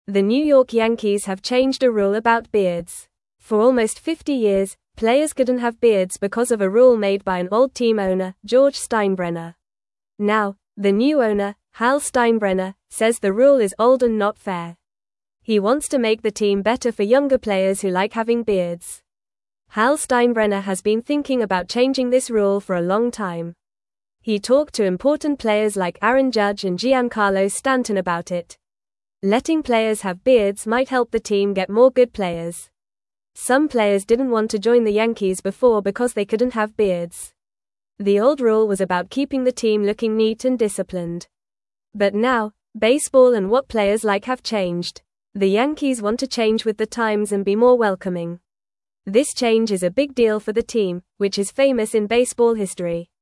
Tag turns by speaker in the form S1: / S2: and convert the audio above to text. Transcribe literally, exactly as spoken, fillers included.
S1: The New York Yankees have changed a rule about beards. For almost fifty years, players couldn't have beards because of a rule made by an old team owner, George Steinbrenner. Now, the new owner, Hal Steinbrenner, says the rule is old and not fair. He wants to make the team better for younger players who like having beards. Hal Steinbrenner has been thinking about changing this rule for a long time. He talked to important players like Aaron Judge and Giancarlo Stanton about it. Letting players have beards might help the team get more good players. Some players didn't want to join the Yankees before because they couldn't have beards. The old rule was about keeping the team looking neat and disciplined. But now, baseball and what players like have changed. The Yankees want to change with the times and be more welcoming. This change is a big deal for the team, which is famous in baseball history.